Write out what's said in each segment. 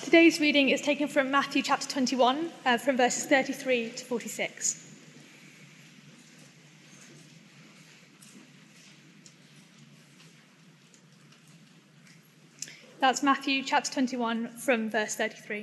Today's reading is taken from Matthew chapter 21, from verses 33 to 46. That's Matthew chapter 21 from verse 33.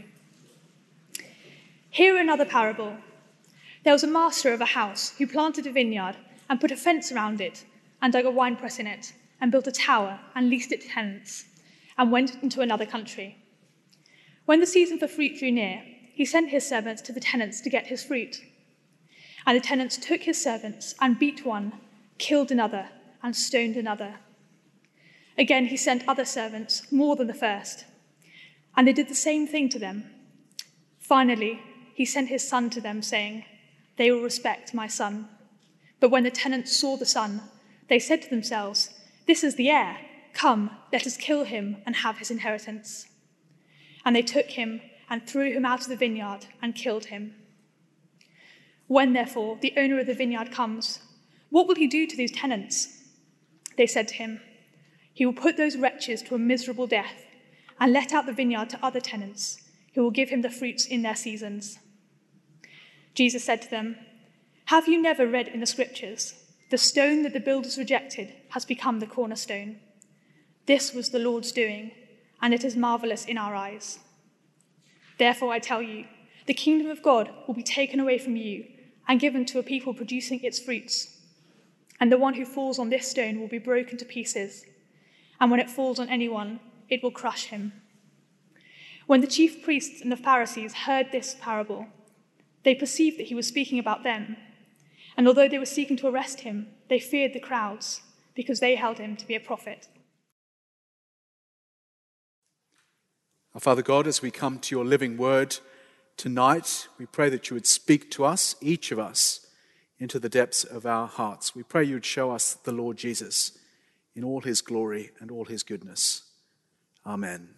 Hear another parable. There was a master of a house who planted a vineyard and put a fence around it and dug a winepress in it and built a tower and leased it to tenants and went into another country. When the season for fruit drew near, he sent his servants to the tenants to get his fruit. And the tenants took his servants and beat one, killed another, and stoned another. Again he sent other servants, more than the first, and they did the same thing to them. Finally, he sent his son to them, saying, "They will respect my son." But when the tenants saw the son, they said to themselves, "This is the heir. Come, let us kill him and have his inheritance." And they took him and threw him out of the vineyard and killed him. When, therefore, the owner of the vineyard comes, what will he do to these tenants? They said to him, "He will put those wretches to a miserable death and let out the vineyard to other tenants who will give him the fruits in their seasons." Jesus said to them, "Have you never read in the scriptures, 'The stone that the builders rejected has become the cornerstone'? This was the Lord's doing, and it is marvelous in our eyes. Therefore I tell you, the kingdom of God will be taken away from you and given to a people producing its fruits. And the one who falls on this stone will be broken to pieces, and when it falls on anyone, it will crush him." When the chief priests and the Pharisees heard this parable, they perceived that he was speaking about them. And although they were seeking to arrest him, they feared the crowds, because they held him to be a prophet. Our Father God, as we come to your living word tonight, we pray that you would speak to us, each of us, into the depths of our hearts. We pray you would show us the Lord Jesus in all his glory and all his goodness. Amen.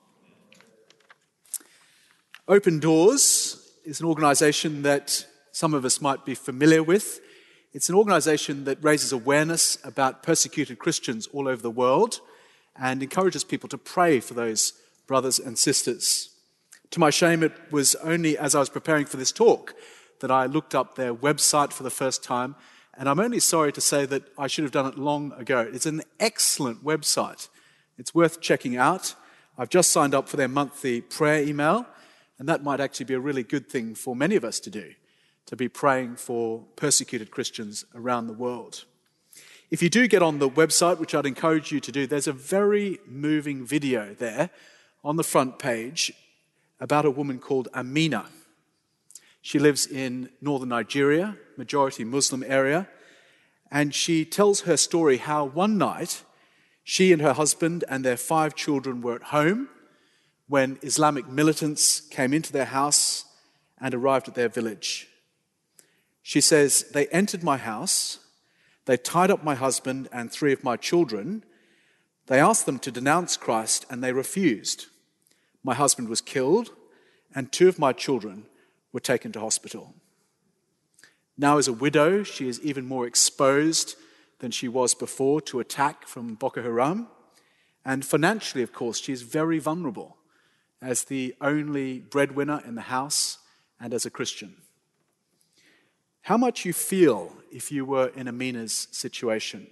Open Doors is an organisation that some of us might be familiar with. It's an organisation that raises awareness about persecuted Christians all over the world and encourages people to pray for those brothers and sisters. To my shame, it was only as I was preparing for this talk that I looked up their website for the first time, and I'm only sorry to say that I should have done it long ago. It's an excellent website. It's worth checking out. I've just signed up for their monthly prayer email, and that might actually be a really good thing for many of us to do, to be praying for persecuted Christians around the world. If you do get on the website, which I'd encourage you to do, there's a very moving video there on the front page about a woman called Amina. She lives in northern Nigeria, majority Muslim area, and she tells her story how one night she and her husband and their 5 children were at home when Islamic militants came into their house and arrived at their village. She says, "They entered my house, they tied up my husband and 3 of my children. They asked them to denounce Christ and they refused. My husband was killed and 2 of my children were taken to hospital." Now as a widow, she is even more exposed than she was before to attack from Boko Haram. And financially, of course, she is very vulnerable as the only breadwinner in the house and as a Christian. How much you feel if you were in Amina's situation?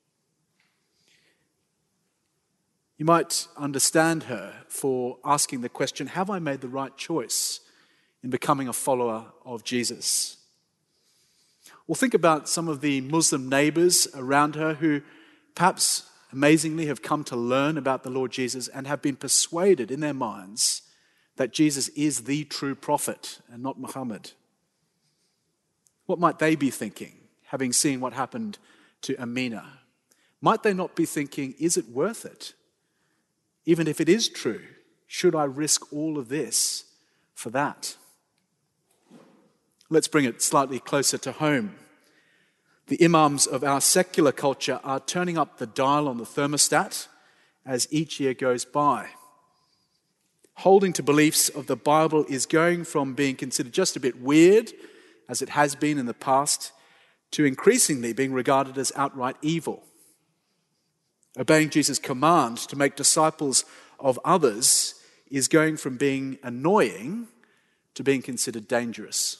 You might understand her for asking the question, have I made the right choice in becoming a follower of Jesus? Well, think about some of the Muslim neighbors around her who perhaps amazingly have come to learn about the Lord Jesus and have been persuaded in their minds that Jesus is the true prophet and not Muhammad. What might they be thinking, having seen what happened to Amina? Might they not be thinking, is it worth it? Even if it is true, should I risk all of this for that? Let's bring it slightly closer to home. The imams of our secular culture are turning up the dial on the thermostat as each year goes by. Holding to beliefs of the Bible is going from being considered just a bit weird, as it has been in the past, to increasingly being regarded as outright evil. Obeying Jesus' command to make disciples of others is going from being annoying to being considered dangerous.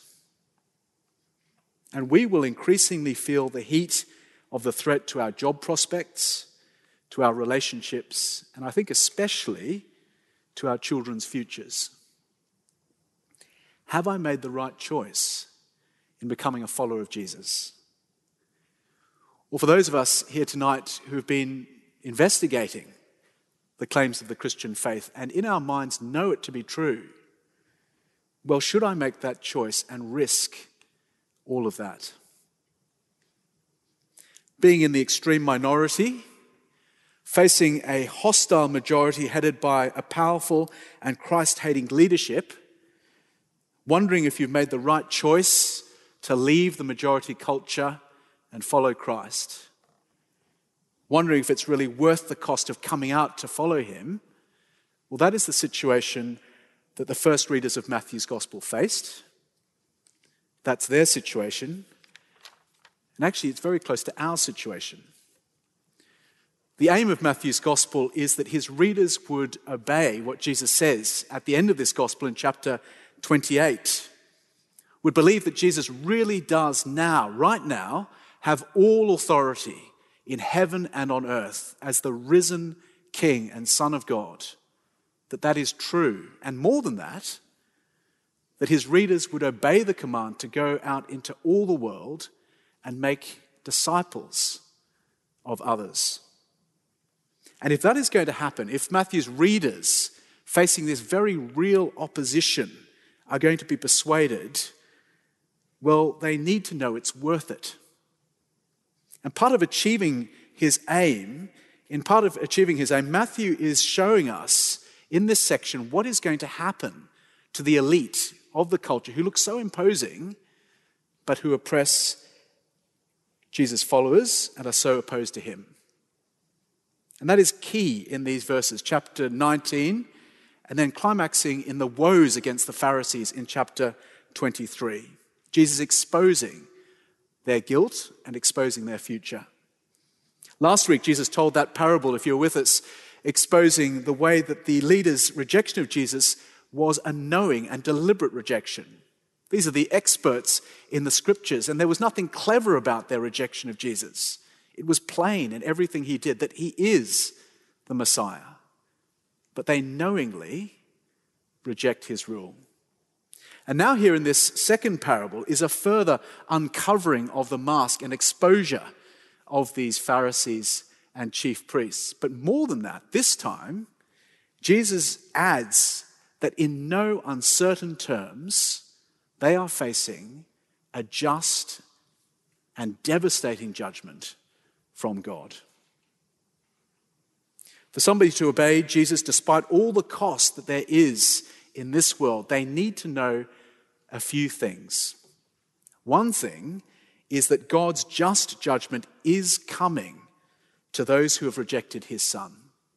And we will increasingly feel the heat of the threat to our job prospects, to our relationships, and I think especially to our children's futures. Have I made the right choice in becoming a follower of Jesus? Or for those of us here tonight who have been investigating the claims of the Christian faith and in our minds know it to be true, well, should I make that choice and risk all of that? Being in the extreme minority, facing a hostile majority headed by a powerful and Christ-hating leadership, wondering if you've made the right choice to leave the majority culture and follow Christ, wondering if it's really worth the cost of coming out to follow him, well, that is the situation that the first readers of Matthew's Gospel faced. That's their situation. And actually, it's very close to our situation. The aim of Matthew's Gospel is that his readers would obey what Jesus says at the end of this Gospel in chapter 28, would believe that Jesus really does now, right now, have all authority in heaven and on earth as the risen King and Son of God, that is true. And more than that his readers would obey the command to go out into all the world and make disciples of others. And if that is going to happen, if Matthew's readers, facing this very real opposition, are going to be persuaded, well, they need to know it's worth it. And part of achieving his aim, Matthew is showing us in this section what is going to happen to the elite of the culture who look so imposing, but who oppress Jesus' followers and are so opposed to him. And that is key in these verses, chapter 19, and then climaxing in the woes against the Pharisees in chapter 23. Jesus exposing their guilt and exposing their future. Last week, Jesus told that parable, if you're with us, exposing the way that the leaders' rejection of Jesus was a knowing and deliberate rejection. These are the experts in the scriptures, and there was nothing clever about their rejection of Jesus. It was plain in everything he did that he is the Messiah. But they knowingly reject his rule. And now here in this second parable is a further uncovering of the mask and exposure of these Pharisees and chief priests. But more than that, this time, Jesus adds that in no uncertain terms, they are facing a just and devastating judgment from God. For somebody to obey Jesus, despite all the cost that there is in this world, they need to know a few things. One thing is that God's just judgment is coming to those who have rejected his Son.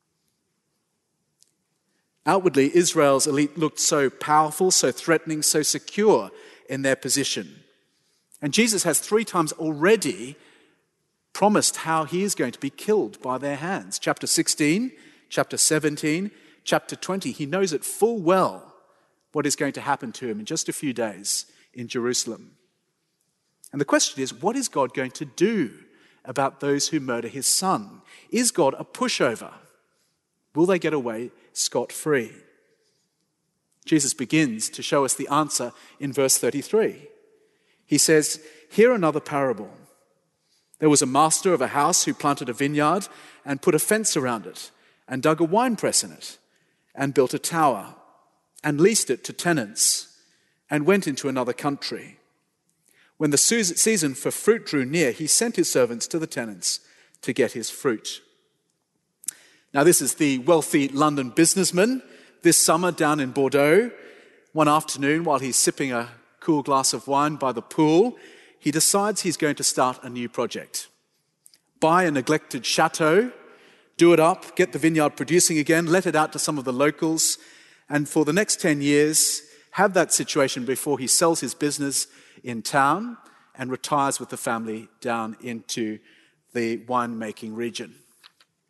Outwardly, Israel's elite looked so powerful, so threatening, so secure in their position. And Jesus has 3 times already promised how he is going to be killed by their hands. Chapter 16, chapter 17, chapter 20. He knows it full well what is going to happen to him in just a few days in Jerusalem. And the question is, what is God going to do about those who murder his Son? Is God a pushover? Will they get away scot-free? Jesus begins to show us the answer in verse 33. He says, "Hear another parable. There was a master of a house who planted a vineyard and put a fence around it and dug a winepress in it and built a tower and leased it to tenants and went into another country. When the season for fruit drew near, he sent his servants to the tenants to get his fruit." Now, this is the wealthy London businessman this summer down in Bordeaux. One afternoon, while he's sipping a cool glass of wine by the pool, he decides he's going to start a new project. Buy a neglected chateau, do it up, get the vineyard producing again, let it out to some of the locals, and for the next 10 years, have that situation before he sells his business in town and retires with the family down into the winemaking region.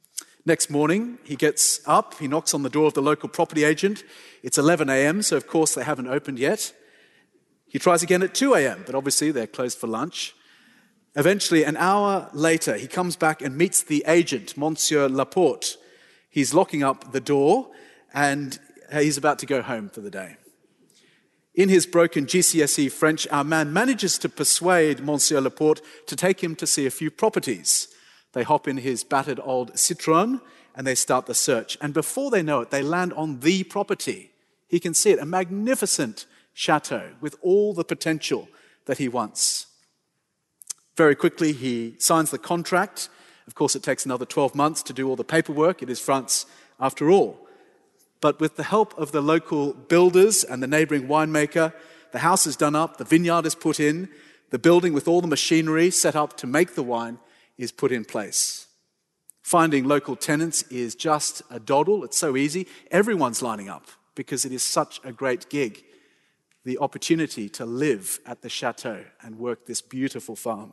Next morning, he gets up, he knocks on the door of the local property agent. It's 11 a.m., so of course they haven't opened yet. He tries again at 2 a.m., but obviously they're closed for lunch. Eventually, an hour later, he comes back and meets the agent, Monsieur Laporte. He's locking up the door, and he's about to go home for the day. In his broken GCSE French, our man manages to persuade Monsieur Laporte to take him to see a few properties. They hop in his battered old Citroën, and they start the search. And before they know it, they land on the property. He can see it, a magnificent chateau with all the potential that he wants. Very quickly, he signs the contract. Of course, it takes another 12 months to do all the paperwork. It is France after all. But with the help of the local builders and the neighboring winemaker, the house is done up, the vineyard is put in, the building with all the machinery set up to make the wine is put in place. Finding local tenants is just a doddle. It's so easy. Everyone's lining up because it is such a great gig. The opportunity to live at the chateau and work this beautiful farm.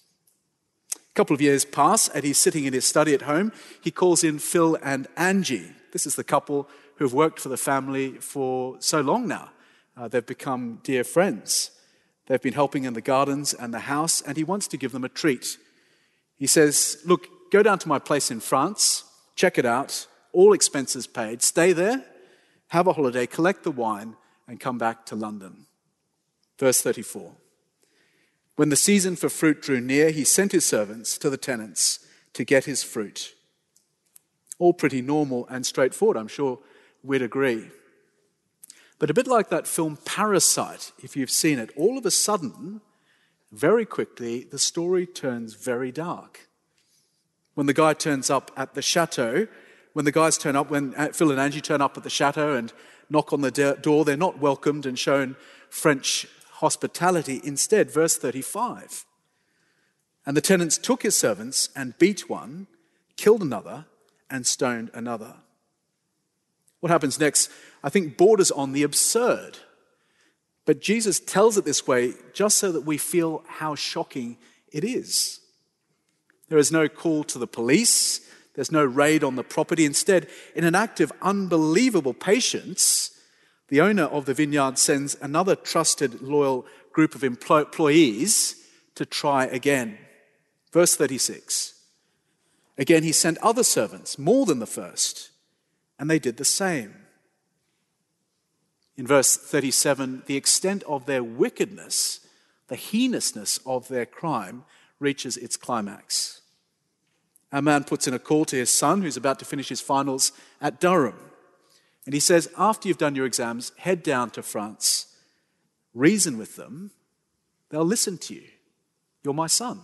A couple of years pass, and he's sitting in his study at home. He calls in Phil and Angie. This is the couple who have worked for the family for so long now. They've become dear friends. They've been helping in the gardens and the house, and he wants to give them a treat. He says, look, go down to my place in France, check it out, all expenses paid, stay there, have a holiday, collect the wine, and come back to London. Verse 34. When the season for fruit drew near, he sent his servants to the tenants to get his fruit. All pretty normal and straightforward, I'm sure we'd agree. But a bit like that film Parasite, if you've seen it, all of a sudden, very quickly, the story turns very dark. When the guy turns up at the chateau, when Phil and Angie turn up at the chateau and knock on the door, they're not welcomed and shown French hospitality. Instead, verse 35, and the tenants took his servants and beat one, killed another, and stoned another. What happens next, I think, borders on the absurd. But Jesus tells it this way just so that we feel how shocking it is. There is no call to the police. There's no raid on the property. Instead, in an act of unbelievable patience, the owner of the vineyard sends another trusted, loyal group of employees to try again. Verse 36. Again, he sent other servants, more than the first, and they did the same. In verse 37, the extent of their wickedness, the heinousness of their crime, reaches its climax. Our man puts in a call to his son, who's about to finish his finals at Durham. And he says, after you've done your exams, head down to France, reason with them, they'll listen to you. You're my son.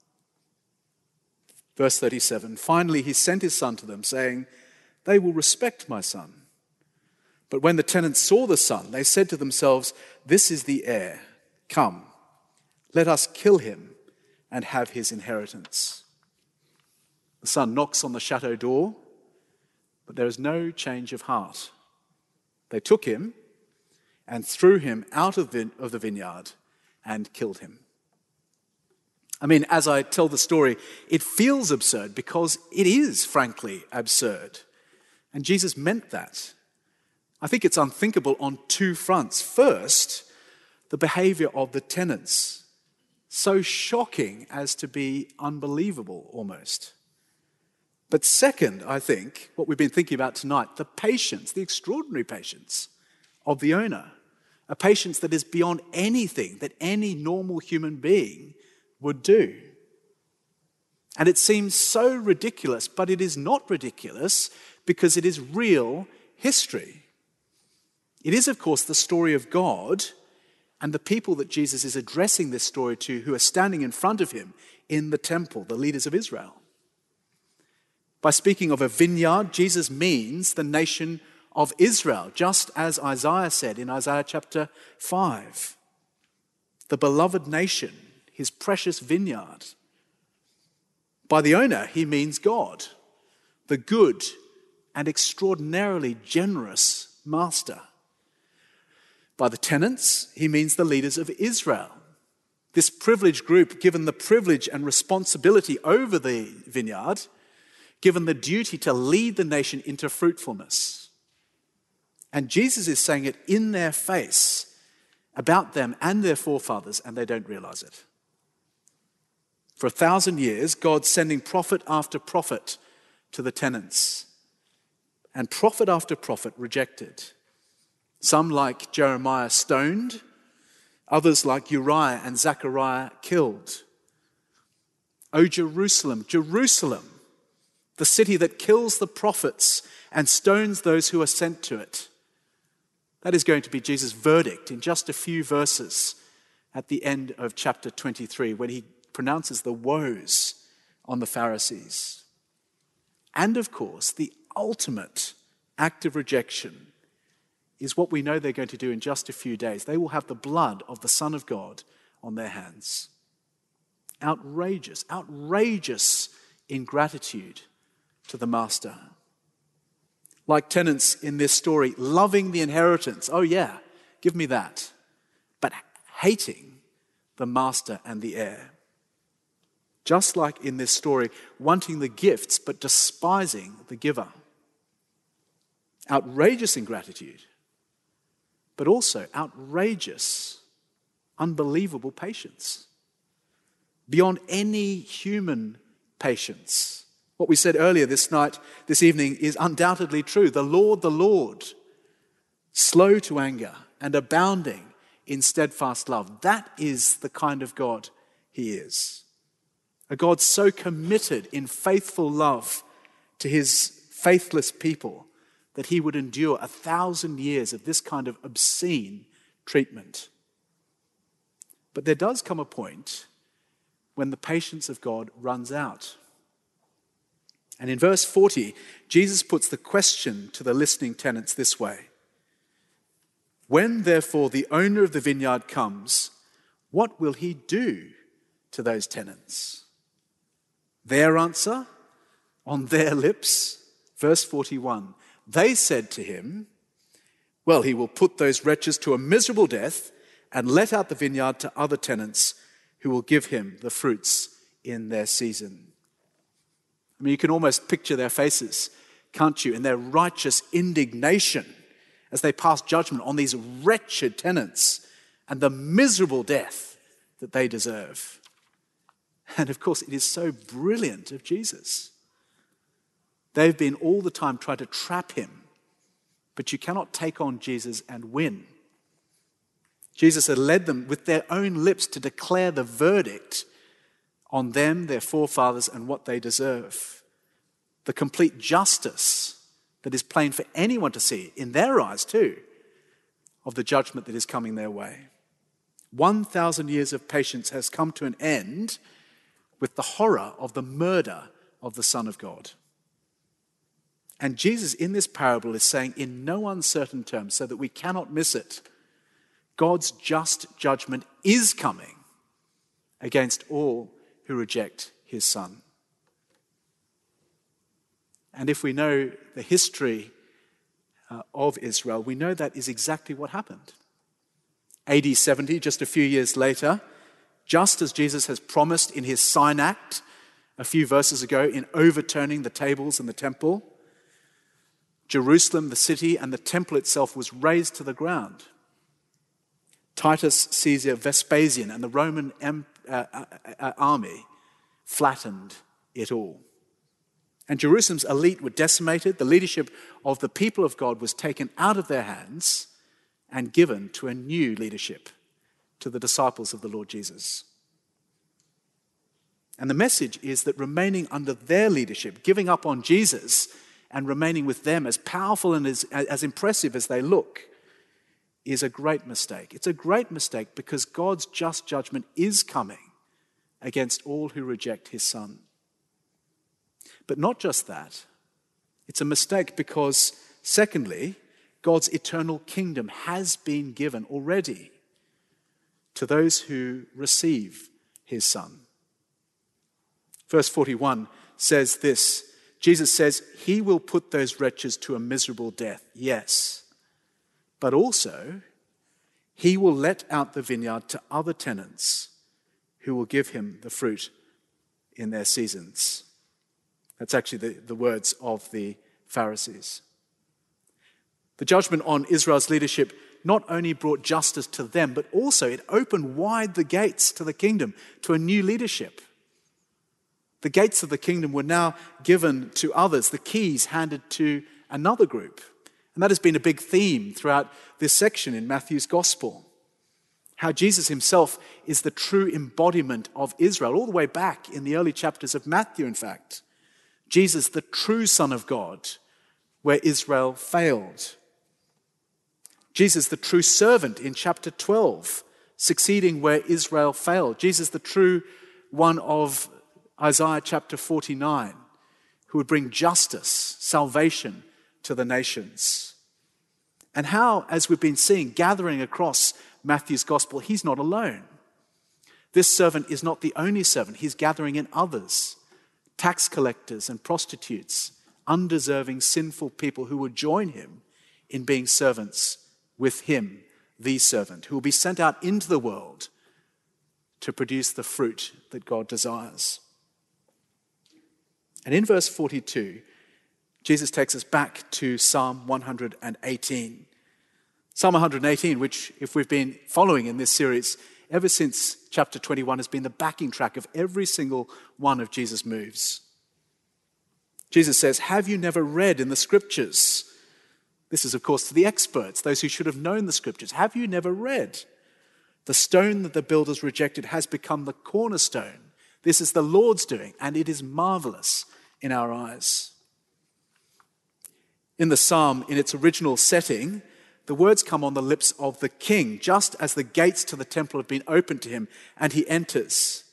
Verse 37, finally he sent his son to them, saying, they will respect my son. But when the tenants saw the son, they said to themselves, this is the heir. Come, let us kill him and have his inheritance. The son knocks on the chateau door, but there is no change of heart. They took him and threw him out of the vineyard and killed him. I mean, as I tell the story, it feels absurd because it is, frankly, absurd. And Jesus meant that. I think it's unthinkable on two fronts. First, the behavior of the tenants. So shocking as to be unbelievable almost. But second, I think, what we've been thinking about tonight, the patience, the extraordinary patience of the owner. A patience that is beyond anything that any normal human being would do. And it seems so ridiculous, but it is not ridiculous because it is real history. It is, of course, the story of God and the people that Jesus is addressing this story to who are standing in front of him in the temple, the leaders of Israel. By speaking of a vineyard, Jesus means the nation of Israel, just as Isaiah said in Isaiah chapter 5. The beloved nation, his precious vineyard. By the owner, he means God, the good and extraordinarily generous master. By the tenants, he means the leaders of Israel. This privileged group, given the privilege and responsibility over the vineyard, given the duty to lead the nation into fruitfulness. And Jesus is saying it in their face about them and their forefathers, and they don't realize it. For 1,000 years, God's sending prophet after prophet to the tenants, and prophet after prophet rejected. Some, like Jeremiah, stoned, others, like Uriah and Zechariah, killed. O Jerusalem, Jerusalem, the city that kills the prophets and stones those who are sent to it. That is going to be Jesus' verdict in just a few verses at the end of chapter 23, when he pronounces the woes on the Pharisees. And of course, the ultimate act of rejection is what we know they're going to do in just a few days. They will have the blood of the Son of God on their hands. Outrageous, outrageous ingratitude to the master. Like tenants in this story, loving the inheritance. Oh yeah, give me that. But hating the master and the heir. Just like in this story, wanting the gifts but despising the giver. Outrageous ingratitude, but also outrageous, unbelievable patience. Beyond any human patience. What we said earlier this evening is undoubtedly true. The Lord, slow to anger and abounding in steadfast love. That is the kind of God he is. A God so committed in faithful love to his faithless people that he would endure 1,000 years of this kind of obscene treatment. But there does come a point when the patience of God runs out. And in verse 40, Jesus puts the question to the listening tenants this way. When therefore the owner of the vineyard comes, what will he do to those tenants? Their answer, on their lips, verse 41, they said to him, well, he will put those wretches to a miserable death and let out the vineyard to other tenants who will give him the fruits in their season. I mean, you can almost picture their faces, can't you, in their righteous indignation as they pass judgment on these wretched tenants and the miserable death that they deserve. And of course, it is so brilliant of Jesus. They've been all the time trying to trap him, but you cannot take on Jesus and win. Jesus had led them with their own lips to declare the verdict on them, their forefathers, and what they deserve. The complete justice that is plain for anyone to see, in their eyes too, of the judgment that is coming their way. 1,000 years of patience has come to an end with the horror of the murder of the Son of God. And Jesus in this parable is saying in no uncertain terms, so that we cannot miss it, God's just judgment is coming against all who reject his Son. And if we know the history of Israel, we know that is exactly what happened. AD 70, just a few years later, just as Jesus has promised in his sign act a few verses ago in overturning the tables in the temple, Jerusalem, the city, and the temple itself was razed to the ground. Titus Caesar Vespasian and the Roman army flattened it all. And Jerusalem's elite were decimated. The leadership of the people of God was taken out of their hands and given to a new leadership, to the disciples of the Lord Jesus. And the message is that remaining under their leadership, giving up on Jesus and remaining with them, as powerful and as impressive as they look, is a great mistake. It's a great mistake because God's just judgment is coming against all who reject his Son. But not just that. It's a mistake because, secondly, God's eternal kingdom has been given already to those who receive his Son. Verse 41 says this. Jesus says, he will put those wretches to a miserable death, yes. But also, he will let out the vineyard to other tenants who will give him the fruit in their seasons. That's actually the words of the Pharisees. The judgment on Israel's leadership not only brought justice to them, but also it opened wide the gates to the kingdom, to a new leadership. The gates of the kingdom were now given to others, the keys handed to another group. And that has been a big theme throughout this section in Matthew's Gospel. How Jesus himself is the true embodiment of Israel, all the way back in the early chapters of Matthew, in fact. Jesus, the true Son of God, where Israel failed. Jesus, the true servant in chapter 12, succeeding where Israel failed. Jesus, the true one of Isaiah chapter 49, who would bring justice, salvation to the nations. And how, as we've been seeing, gathering across Matthew's gospel, he's not alone. This servant is not the only servant. He's gathering in others, tax collectors and prostitutes, undeserving, sinful people who would join him in being servants with him, the servant, who will be sent out into the world to produce the fruit that God desires. And in verse 42, Jesus takes us back to Psalm 118. Psalm 118, which, if we've been following in this series, ever since chapter 21, has been the backing track of every single one of Jesus' moves. Jesus says, "Have you never read in the scriptures?" This is, of course, to the experts, those who should have known the scriptures. "Have you never read? The stone that the builders rejected has become the cornerstone. This is the Lord's doing, and it is marvelous in our eyes." In the psalm, in its original setting, the words come on the lips of the king, just as the gates to the temple have been opened to him, and he enters.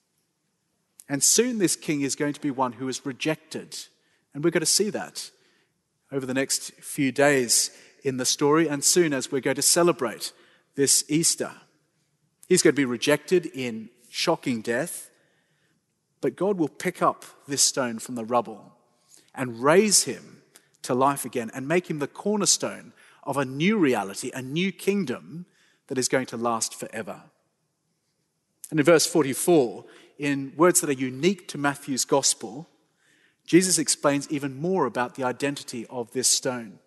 And soon this king is going to be one who is rejected. And we're going to see that over the next few days in the story, and soon as we're going to celebrate this Easter. He's going to be rejected in shocking death, but God will pick up this stone from the rubble and raise him to life again and make him the cornerstone of a new reality, a new kingdom that is going to last forever. And in verse 44, in words that are unique to Matthew's gospel, Jesus explains even more about the identity of this stone.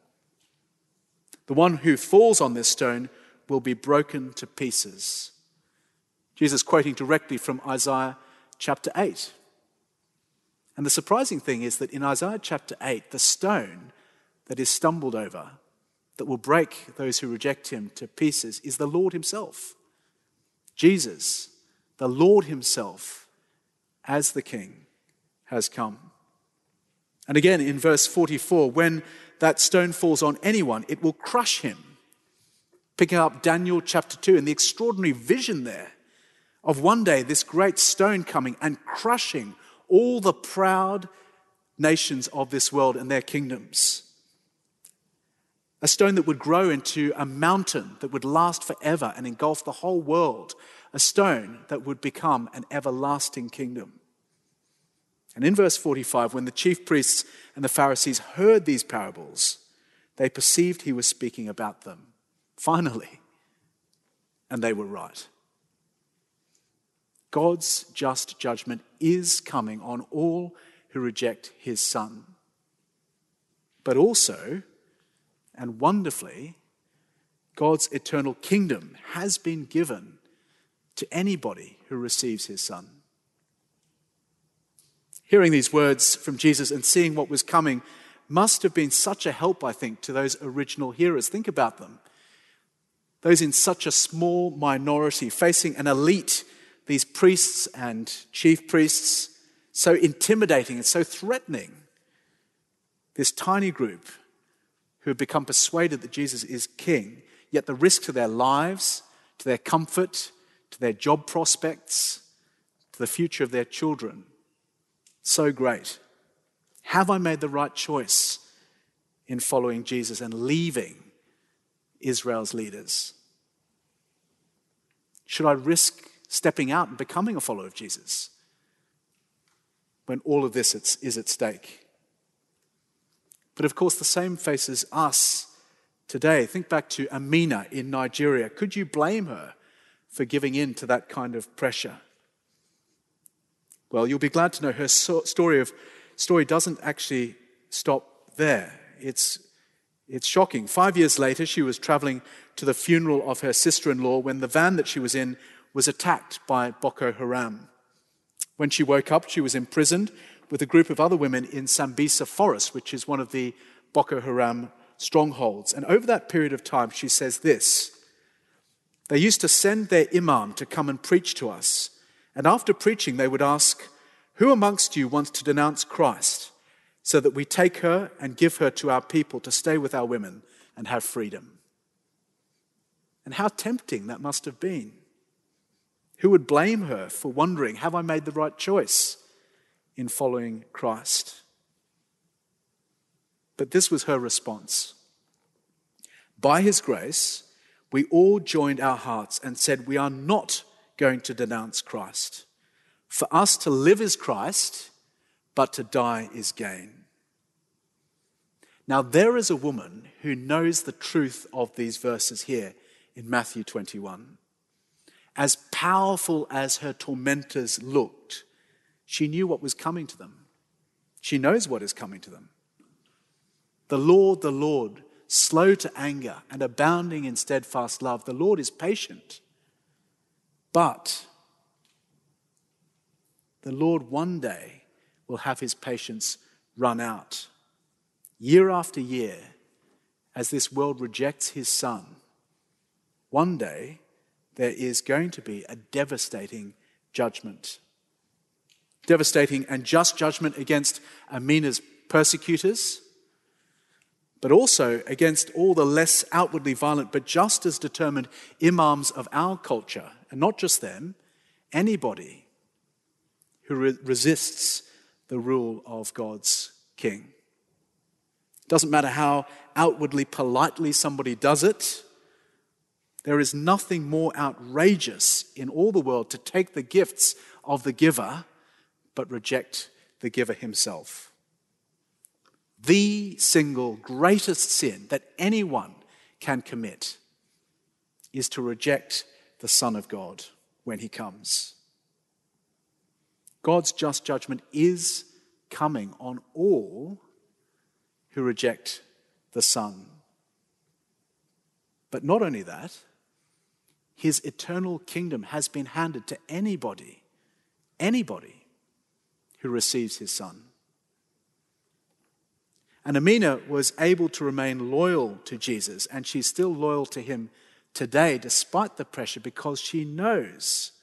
The one who falls on this stone will be broken to pieces. Jesus quoting directly from Isaiah chapter 8. And the surprising thing is that in Isaiah chapter 8, the stone that is stumbled over, that will break those who reject him to pieces, is the Lord himself. Jesus, the Lord himself, as the King, has come. And again in verse 44, when that stone falls on anyone, it will crush him. Picking up Daniel chapter 2 and the extraordinary vision there of one day this great stone coming and crushing all the proud nations of this world and their kingdoms. A stone that would grow into a mountain that would last forever and engulf the whole world. A stone that would become an everlasting kingdom. And in verse 45, when the chief priests and the Pharisees heard these parables, they perceived he was speaking about them. Finally. And they were right. God's just judgment is coming on all who reject his Son. But also, and wonderfully, God's eternal kingdom has been given to anybody who receives his Son. Hearing these words from Jesus and seeing what was coming must have been such a help, I think, to those original hearers. Think about them. Those in such a small minority facing an elite, these priests and chief priests, so intimidating and so threatening. This tiny group who have become persuaded that Jesus is king, yet the risk to their lives, to their comfort, to their job prospects, to the future of their children, so great. Have I made the right choice in following Jesus and leaving Israel's leaders? Should I risk stepping out and becoming a follower of Jesus when all of this is at stake? But of course, the same faces us today. Think back to Amina in Nigeria. Could you blame her for giving in to that kind of pressure? Well, you'll be glad to know her story of story doesn't actually stop there. It's shocking. 5 years later, she was traveling to the funeral of her sister-in-law when the van that she was in was attacked by Boko Haram. When she woke up, she was imprisoned with a group of other women in Sambisa Forest, which is one of the Boko Haram strongholds. And over that period of time, she says this: they used to send their imam to come and preach to us. And after preaching, they would ask, "Who amongst you wants to denounce Christ, so that we take her and give her to our people to stay with our women and have freedom?" And how tempting that must have been. Who would blame her for wondering, have I made the right choice in following Christ? But this was her response. By his grace, we all joined our hearts and said, we are not going to denounce Christ. For us to live is Christ, but to die is gain. Now there is a woman who knows the truth of these verses here in Matthew 21. As powerful as her tormentors looked, she knew what was coming to them. She knows what is coming to them. The Lord, slow to anger and abounding in steadfast love. The Lord is patient. But the Lord one day will have his patience run out. Year after year, as this world rejects his Son, one day there is going to be a devastating judgment. Devastating and just judgment against Amina's persecutors, but also against all the less outwardly violent but just as determined imams of our culture, and not just them, anybody who resists the rule of God's king. It doesn't matter how outwardly politely somebody does it. There is nothing more outrageous in all the world to take the gifts of the giver but reject the giver himself. The single greatest sin that anyone can commit is to reject the Son of God when he comes. God's just judgment is coming on all who reject the Son. But not only that, his eternal kingdom has been handed to anybody who receives his Son. And Amina was able to remain loyal to Jesus, and she's still loyal to him today despite the pressure, because she knows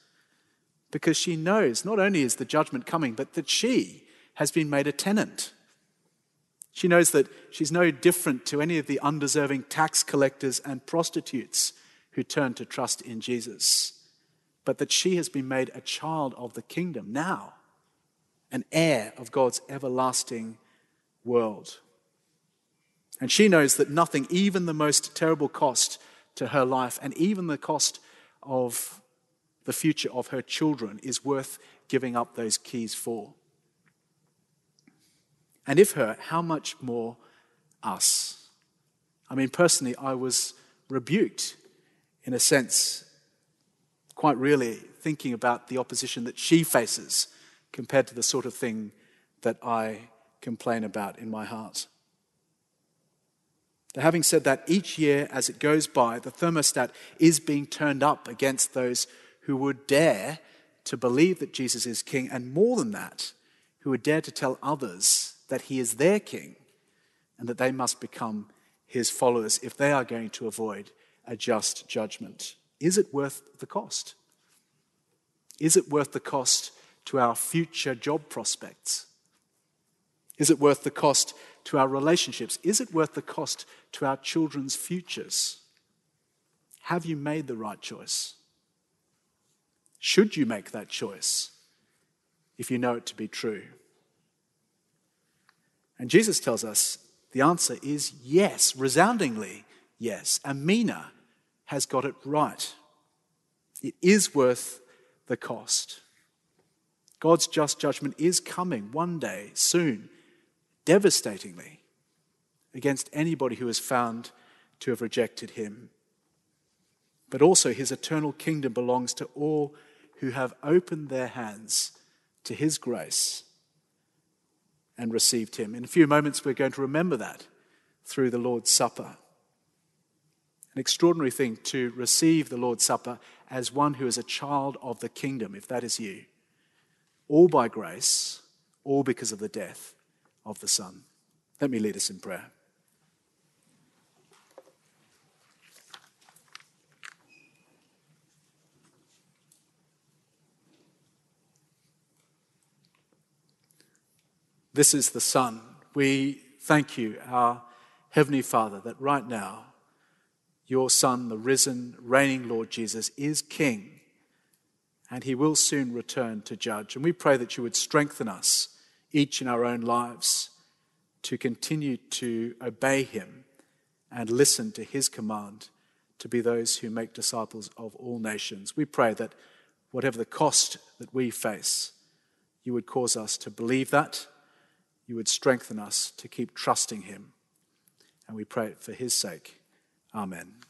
not only is the judgment coming, but that she has been made a tenant. She knows that she's no different to any of the undeserving tax collectors and prostitutes who turn to trust in Jesus, but that she has been made a child of the kingdom now, an heir of God's everlasting world. And she knows that nothing, even the most terrible cost to her life, and even the cost of the future of her children, is worth giving up those keys for. And if her, how much more us? I mean, personally, I was rebuked, in a sense, quite really, thinking about the opposition that she faces compared to the sort of thing that I complain about in my heart. Having said that, each year as it goes by, the thermostat is being turned up against those who would dare to believe that Jesus is king, and more than that, who would dare to tell others that he is their king and that they must become his followers if they are going to avoid a just judgment. Is it worth the cost? Is it worth the cost to our future job prospects? Is it worth the cost to our relationships? Is it worth the cost to our children's futures? Have you made the right choice? Should you make that choice if you know it to be true? And Jesus tells us the answer is yes, resoundingly yes. Amina has got it right. It is worth the cost. God's just judgment is coming one day, soon, devastatingly, against anybody who is found to have rejected him. But also his eternal kingdom belongs to all who have opened their hands to his grace and received him. In a few moments, we're going to remember that through the Lord's Supper. An extraordinary thing to receive the Lord's Supper as one who is a child of the kingdom, if that is you. All by grace, all because of the death of the Son. Let me lead us in prayer. This is the Son. We thank you, our Heavenly Father, that right now your Son, the risen, reigning Lord Jesus, is King, and he will soon return to judge. And we pray that you would strengthen us, each in our own lives, to continue to obey him and listen to his command to be those who make disciples of all nations. We pray that whatever the cost that we face, you would cause us to believe that. You would strengthen us to keep trusting him. And we pray it for his sake. Amen.